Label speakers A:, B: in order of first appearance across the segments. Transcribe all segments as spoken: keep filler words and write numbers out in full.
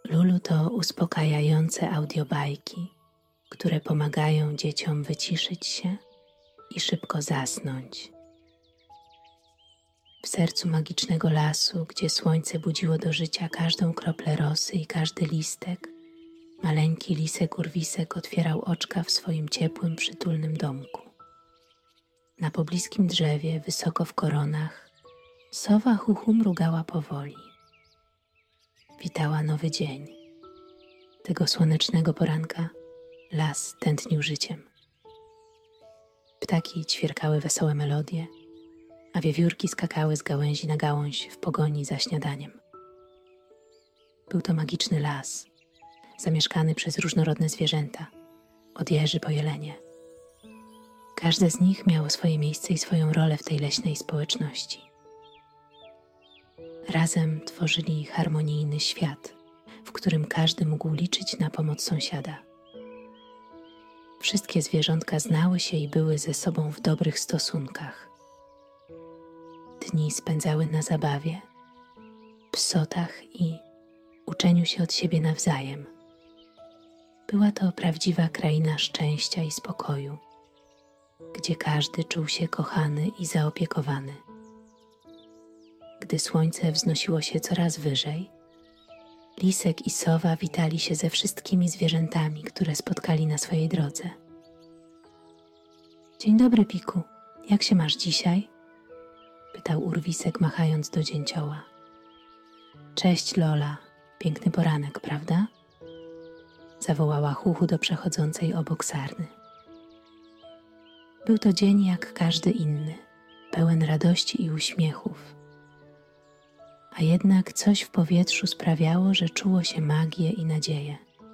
A: Lulu to uspokajające audiobajki, które pomagają dzieciom wyciszyć się i szybko zasnąć. W sercu magicznego lasu, gdzie słońce budziło do życia każdą kroplę rosy i każdy listek, maleńki lisek Urwisek otwierał oczka w swoim ciepłym, przytulnym domku. Na pobliskim drzewie, wysoko w koronach, sowa Huchu mrugała powoli. Witała nowy dzień. Tego słonecznego poranka las tętnił życiem. Ptaki ćwierkały wesołe melodie, a wiewiórki skakały z gałęzi na gałąź w pogoni za śniadaniem. Był to magiczny las, zamieszkany przez różnorodne zwierzęta, od jeży po jelenie. Każde z nich miało swoje miejsce i swoją rolę w tej leśnej społeczności. Razem tworzyli harmonijny świat, w którym każdy mógł liczyć na pomoc sąsiada. Wszystkie zwierzątka znały się i były ze sobą w dobrych stosunkach. Dni spędzały na zabawie, psotach i uczeniu się od siebie nawzajem. Była to prawdziwa kraina szczęścia i spokoju, gdzie każdy czuł się kochany i zaopiekowany. Gdy słońce wznosiło się coraz wyżej, lisek i sowa witali się ze wszystkimi zwierzętami, które spotkali na swojej drodze. Dzień dobry, Piku. Jak się masz dzisiaj? Pytał Urwisek, machając do dzięcioła. Cześć, Lola. Piękny poranek, prawda? Zawołała Huchu do przechodzącej obok sarny. Był to dzień jak każdy inny, pełen radości i uśmiechów. A jednak coś w powietrzu sprawiało, że czuło się magię i nadzieję.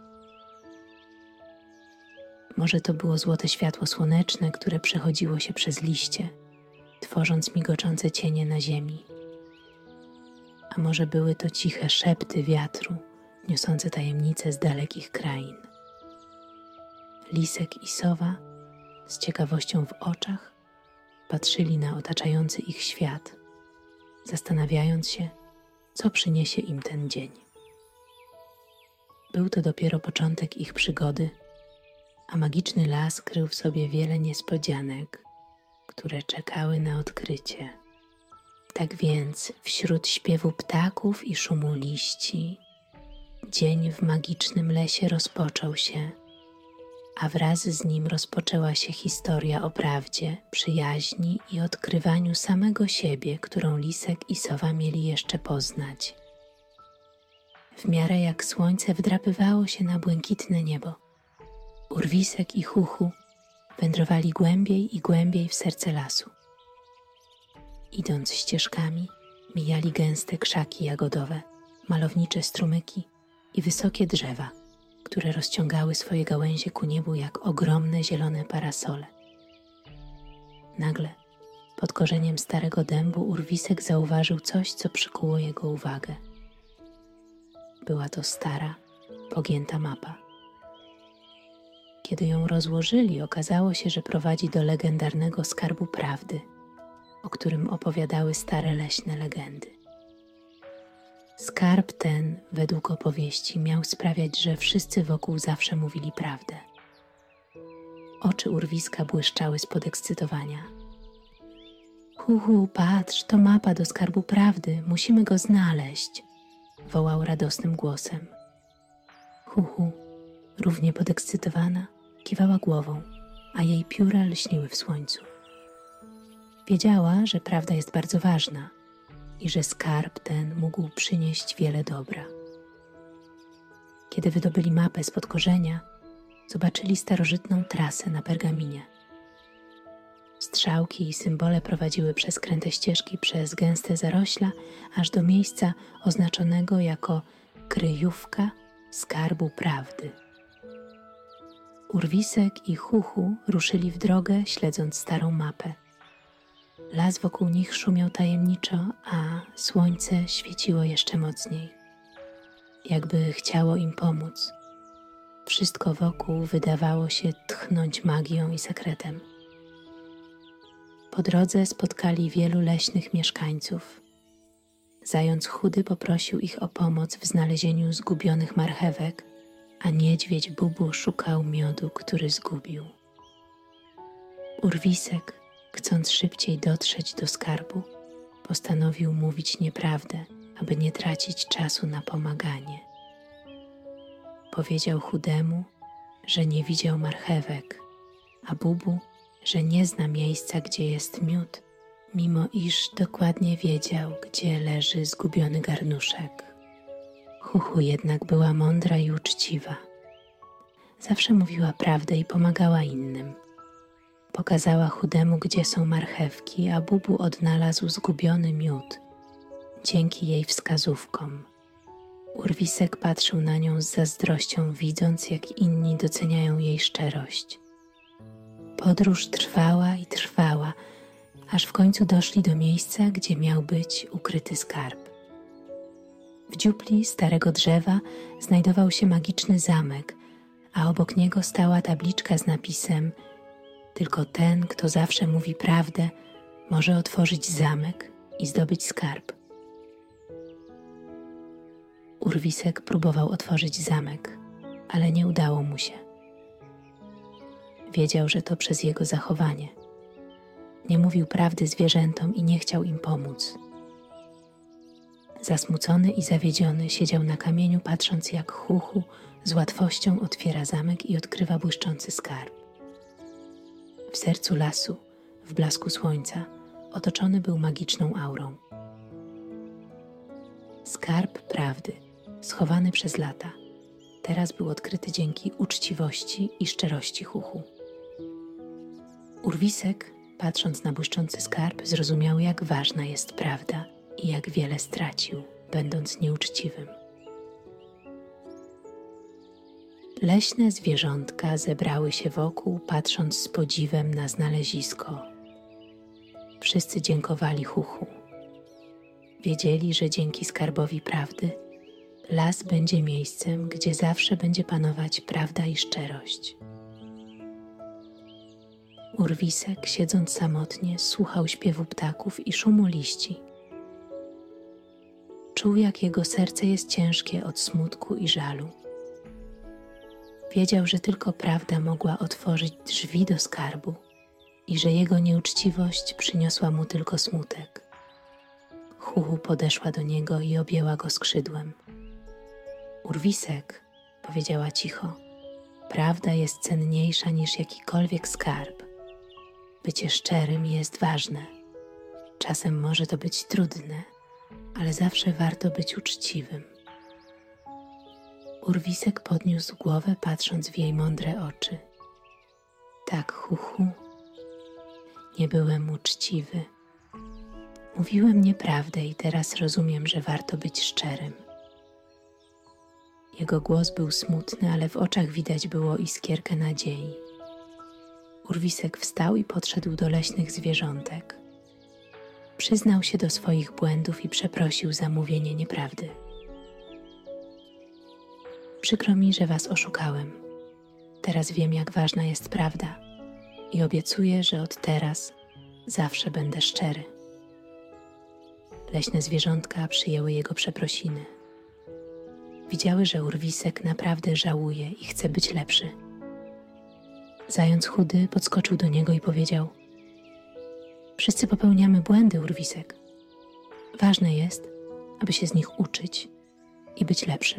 A: Może to było złote światło słoneczne, które przechodziło się przez liście, tworząc migoczące cienie na ziemi. A może były to ciche szepty wiatru, niosące tajemnice z dalekich krain. Lisek i sowa z ciekawością w oczach patrzyli na otaczający ich świat, zastanawiając się, co przyniesie im ten dzień. Był to dopiero początek ich przygody, a magiczny las krył w sobie wiele niespodzianek, które czekały na odkrycie. Tak więc wśród śpiewu ptaków i szumu liści dzień w magicznym lesie rozpoczął się, a wraz z nim rozpoczęła się historia o prawdzie, przyjaźni i odkrywaniu samego siebie, którą lisek i sowa mieli jeszcze poznać. W miarę jak słońce wdrapywało się na błękitne niebo, Urwisek i Huchu wędrowali głębiej i głębiej w serce lasu. Idąc ścieżkami, mijali gęste krzaki jagodowe, malownicze strumyki i wysokie drzewa, które rozciągały swoje gałęzie ku niebu jak ogromne zielone parasole. Nagle, pod korzeniem starego dębu, Urwisek zauważył coś, co przykuło jego uwagę. Była to stara, pogięta mapa. Kiedy ją rozłożyli, okazało się, że prowadzi do legendarnego skarbu prawdy, o którym opowiadały stare leśne legendy. Skarb ten, według opowieści, miał sprawiać, że wszyscy wokół zawsze mówili prawdę. Oczy Urwiska błyszczały z podekscytowania. Huchu, patrz, to mapa do skarbu prawdy, musimy go znaleźć, wołał radosnym głosem. Huchu, równie podekscytowana, kiwała głową, a jej pióra lśniły w słońcu. Wiedziała, że prawda jest bardzo ważna i że skarb ten mógł przynieść wiele dobra. Kiedy wydobyli mapę spod korzenia, zobaczyli starożytną trasę na pergaminie. Strzałki i symbole prowadziły przez kręte ścieżki, przez gęste zarośla, aż do miejsca oznaczonego jako kryjówka skarbu prawdy. Urwisek i Huchu ruszyli w drogę, śledząc starą mapę. Las wokół nich szumiał tajemniczo, a słońce świeciło jeszcze mocniej. Jakby chciało im pomóc. Wszystko wokół wydawało się tchnąć magią i sekretem. Po drodze spotkali wielu leśnych mieszkańców. Zając chudy poprosił ich o pomoc w znalezieniu zgubionych marchewek, a niedźwiedź Bubu szukał miodu, który zgubił. Urwisek, chcąc szybciej dotrzeć do skarbu, postanowił mówić nieprawdę, aby nie tracić czasu na pomaganie. Powiedział chudemu, że nie widział marchewek, a Bubu, że nie zna miejsca, gdzie jest miód, mimo iż dokładnie wiedział, gdzie leży zgubiony garnuszek. Chuchu jednak była mądra i uczciwa. Zawsze mówiła prawdę i pomagała innym. Pokazała chudemu, gdzie są marchewki, a Bubu odnalazł zgubiony miód dzięki jej wskazówkom. Urwisek patrzył na nią z zazdrością, widząc, jak inni doceniają jej szczerość. Podróż trwała i trwała, aż w końcu doszli do miejsca, gdzie miał być ukryty skarb. W dziupli starego drzewa znajdował się magiczny zamek, a obok niego stała tabliczka z napisem: tylko ten, kto zawsze mówi prawdę, może otworzyć zamek i zdobyć skarb. Urwisek próbował otworzyć zamek, ale nie udało mu się. Wiedział, że to przez jego zachowanie. Nie mówił prawdy zwierzętom i nie chciał im pomóc. Zasmucony i zawiedziony siedział na kamieniu, patrząc, jak Chuchu z łatwością otwiera zamek i odkrywa błyszczący skarb. W sercu lasu, w blasku słońca, otoczony był magiczną aurą. Skarb prawdy, schowany przez lata, teraz był odkryty dzięki uczciwości i szczerości Chuchu. Urwisek, patrząc na błyszczący skarb, zrozumiał, jak ważna jest prawda i jak wiele stracił, będąc nieuczciwym. Leśne zwierzątka zebrały się wokół, patrząc z podziwem na znalezisko. Wszyscy dziękowali Chuchu. Wiedzieli, że dzięki skarbowi prawdy las będzie miejscem, gdzie zawsze będzie panować prawda i szczerość. Urwisek, siedząc samotnie, słuchał śpiewu ptaków i szumu liści. Czuł, jak jego serce jest ciężkie od smutku i żalu. Wiedział, że tylko prawda mogła otworzyć drzwi do skarbu i że jego nieuczciwość przyniosła mu tylko smutek. Chuchu podeszła do niego i objęła go skrzydłem. Urwisek, powiedziała cicho, prawda jest cenniejsza niż jakikolwiek skarb. Bycie szczerym jest ważne. Czasem może to być trudne, ale zawsze warto być uczciwym. Urwisek podniósł głowę, patrząc w jej mądre oczy. Tak, Chuchu, nie byłem uczciwy. Mówiłem nieprawdę i teraz rozumiem, że warto być szczerym. Jego głos był smutny, ale w oczach widać było iskierkę nadziei. Urwisek wstał i podszedł do leśnych zwierzątek. Przyznał się do swoich błędów i przeprosił za mówienie nieprawdy. Przykro mi, że was oszukałem. Teraz wiem, jak ważna jest prawda i obiecuję, że od teraz zawsze będę szczery. Leśne zwierzątka przyjęły jego przeprosiny. Widziały, że Urwisek naprawdę żałuje i chce być lepszy. Zając chudy podskoczył do niego i powiedział: wszyscy popełniamy błędy, Urwisek. Ważne jest, aby się z nich uczyć i być lepszym.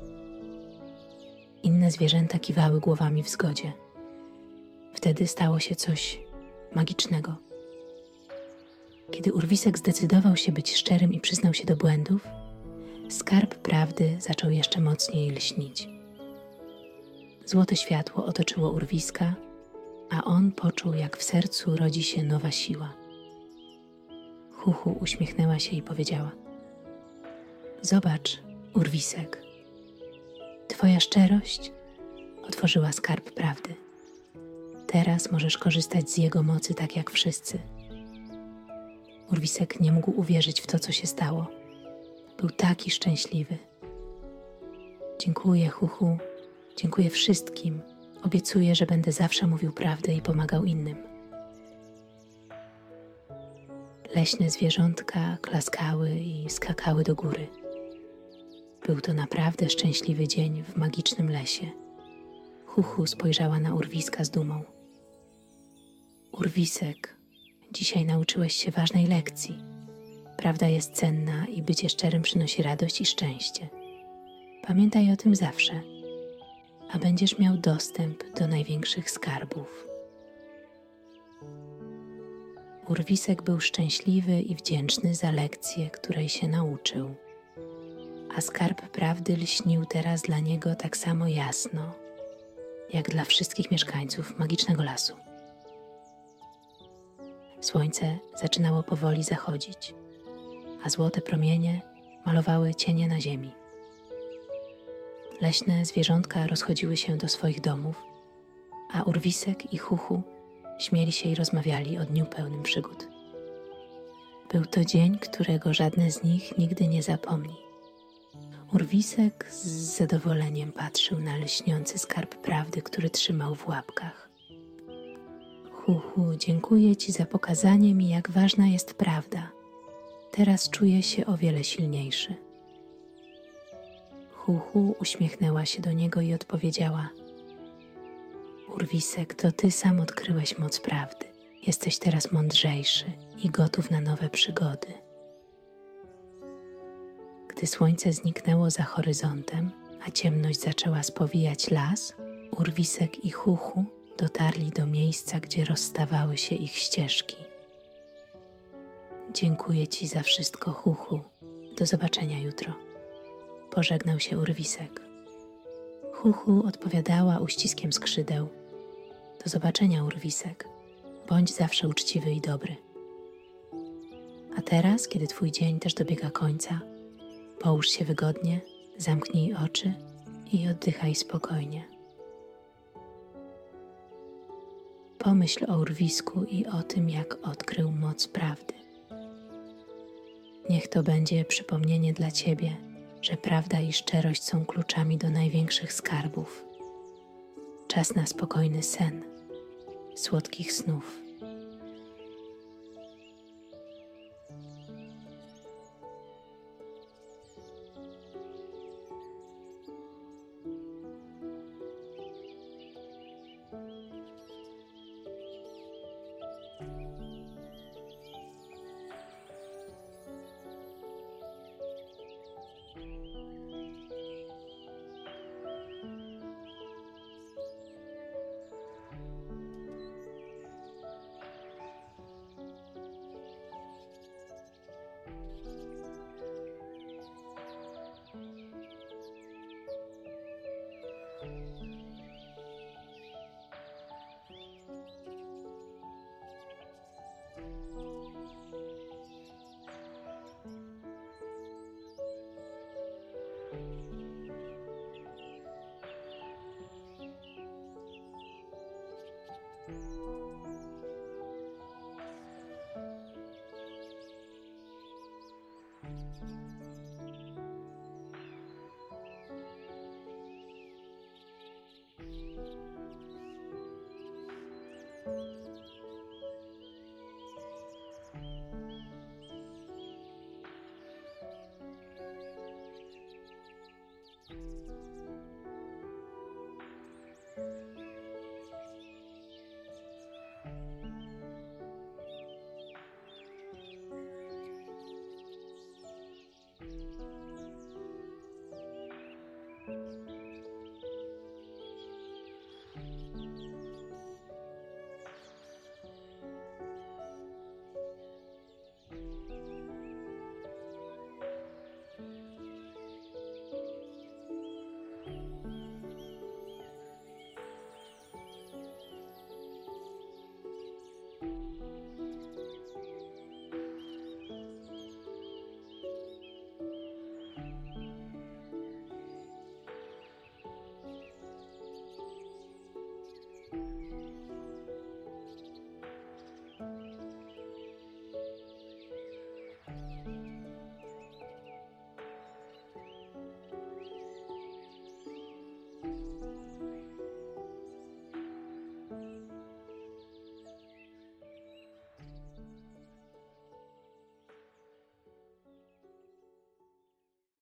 A: Inne zwierzęta kiwały głowami w zgodzie. Wtedy stało się coś magicznego. Kiedy Urwisek zdecydował się być szczerym i przyznał się do błędów, skarb prawdy zaczął jeszcze mocniej lśnić. Złote światło otoczyło Urwiska, a on poczuł, jak w sercu rodzi się nowa siła. Chuchu uśmiechnęła się i powiedziała: zobacz, Urwisek, twoja szczerość otworzyła skarb prawdy. Teraz możesz korzystać z jego mocy tak jak wszyscy. Urwisek nie mógł uwierzyć w to, co się stało. Był taki szczęśliwy. Dziękuję, Chuchu. Dziękuję wszystkim. Obiecuję, że będę zawsze mówił prawdę i pomagał innym. Leśne zwierzątka klaskały i skakały do góry. Był to naprawdę szczęśliwy dzień w magicznym lesie. Huchu spojrzała na Urwiska z dumą. Urwisek, dzisiaj nauczyłeś się ważnej lekcji. Prawda jest cenna i bycie szczerym przynosi radość i szczęście. Pamiętaj o tym zawsze, a będziesz miał dostęp do największych skarbów. Urwisek był szczęśliwy i wdzięczny za lekcję, której się nauczył. A skarb prawdy lśnił teraz dla niego tak samo jasno, jak dla wszystkich mieszkańców magicznego lasu. Słońce zaczynało powoli zachodzić, a złote promienie malowały cienie na ziemi. Leśne zwierzątka rozchodziły się do swoich domów, a Urwisek i Huchu śmieli się i rozmawiali o dniu pełnym przygód. Był to dzień, którego żadne z nich nigdy nie zapomni. Urwisek z zadowoleniem patrzył na lśniący skarb prawdy, który trzymał w łapkach. Huchu, dziękuję Ci za pokazanie mi, jak ważna jest prawda. Teraz czuję się o wiele silniejszy. Huchu uśmiechnęła się do niego i odpowiedziała: Urwisek, to Ty sam odkryłeś moc prawdy. Jesteś teraz mądrzejszy i gotów na nowe przygody. Gdy słońce zniknęło za horyzontem, a ciemność zaczęła spowijać las, Urwisek i Huchu dotarli do miejsca, gdzie rozstawały się ich ścieżki. Dziękuję Ci za wszystko, Huchu. Do zobaczenia jutro. Pożegnał się Urwisek. Huchu odpowiadała uściskiem skrzydeł. Do zobaczenia, Urwisek. Bądź zawsze uczciwy i dobry. A teraz, kiedy Twój dzień też dobiega końca, połóż się wygodnie, zamknij oczy i oddychaj spokojnie. Pomyśl o Urwisku i o tym, jak odkrył moc prawdy. Niech to będzie przypomnienie dla Ciebie, że prawda i szczerość są kluczami do największych skarbów. Czas na spokojny sen, słodkich snów.